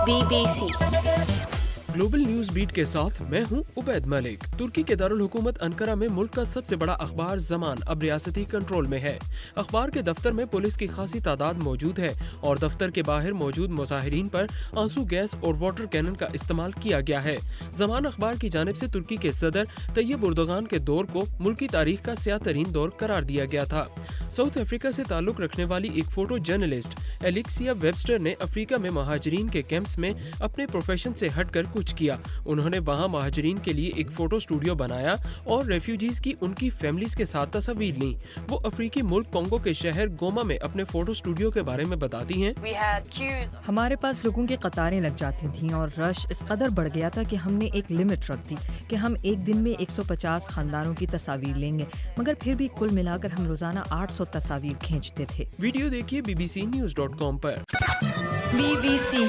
BBC global news beat के साथ मैं हूं उबैद मलिक। तुर्की के दारुल हुकूमत अंकारा में मुल्क का सबसे बड़ा अखबार ज़मान अब रियासती कंट्रोल में है। अखबार के दफ्तर में पुलिस की खासी तादाद मौजूद है और दफ्तर के बाहर मौजूद मुजाहिरीन पर आंसू गैस और वाटर कैनन का इस्तेमाल किया गया है। ज़मान अखबार की जानिब से तुर्की के सदर तैयब उर्दोगान के दौर को मुल्की तारीख का स्याह तरीन दौर करार दिया गया था। साउथ अफ्रीका से ताल्लुक रखने वाली एक फोटो जर्नलिस्ट एलेक्सिया वेबस्टर ने अफ्रीका में महाजरीन के कैंप्स में अपने प्रोफेशन से हटकर कुछ किया। उन्होंने वहां महाजरीन के लिए एक फोटो स्टूडियो बनाया और रेफ्यूजीज की उनकी फैमिलीज के साथ तस्वीर ली। वो अफ्रीकी मुल्क कोंगो के शहर गोमा में अपने फोटो स्टूडियो के बारे में बताती हैं। हमारे पास लोगों की कतारें लग जाती थीं और रश इस कदर बढ़ गया था कि हमने एक लिमिट रख दी कि हम एक दिन में 150 खानदानों की तस्वीर लेंगे, मगर फिर भी कुल मिलाकर हम रोजाना 800 तस्वीर खींचते थे। वीडियो देखिए bbcnews.com पर। BBC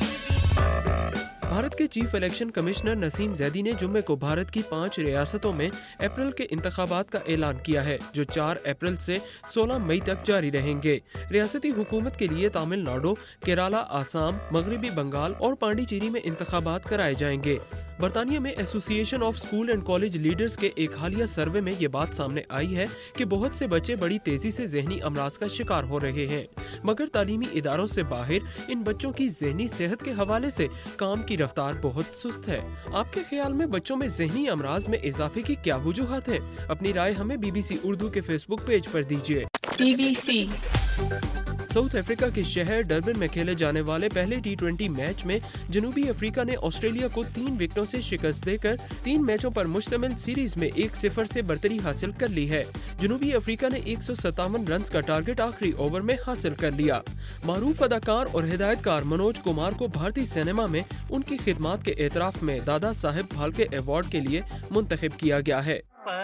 भारत के chief election commissioner Naseem Zaidi ने जुम्मे को भारत की 5 रियासतों में अप्रैल के इंतखाबात का ऐलान किया है, जो 4 अप्रैल से 16 मई तक जारी रहेंगे। रियासती हुकूमत के लिए तमिलनाडु, केरला, आसाम, मगरबी बंगाल और पांडिचेरी में इंतखाबात कराए जाएंगे। बरतानिया में Association of School and College Leaders के एक हालिया सर्वे में ये बात सामने आई है कि बहुत से बच्चे बड़ी तेजी से ज़हनी अमराज का शिकार हो रहे हैं, मगर तालीमी इदारों से बाहर इन बच्चों की ज़हनी सेहत के हवाले से काम की रफ्तार बहुत सुस्त है। आपके ख्याल में बच्चों में ज़हनी अमराज में इजाफे की क्या वजूहात है? अपनी राय हमें BBC उर्दू के फेसबुक पेज पर दीजिए। BBC साउथ अफ्रीका के शहर डरबन में खेले जाने वाले पहले T20 मैच में जनूबी अफ्रीका ने ऑस्ट्रेलिया को 3 विकेटों से शिकस्त देकर 3 मैचों पर मुश्तमिल सीरीज में 1-0 से बरतरी हासिल कर ली है। जनूबी अफ्रीका ने 157 रन का टारगेट आखिरी ओवर में हासिल कर लिया। मारूफ अदाकार और हिदायतकार मनोज कुमार को भारतीय सिनेमा में उनकी खिदमात के एतराफ में दादा साहेब फाल्के अवार्ड के लिए मुंतखब किया गया है।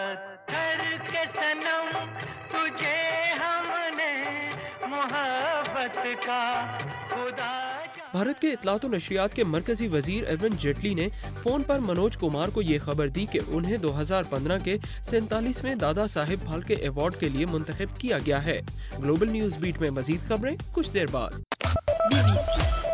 भारत के इत्तलात और नशरियात के मरकजी वजीर अरुण जेटली ने फोन पर मनोज कुमार को ये खबर दी कि उन्हें 2015 के 47वें दादा साहेब फाल्के अवार्ड के लिए मुंतखब किया गया है। ग्लोबल न्यूज बीट में मजीद खबरें कुछ देर बाद। BBC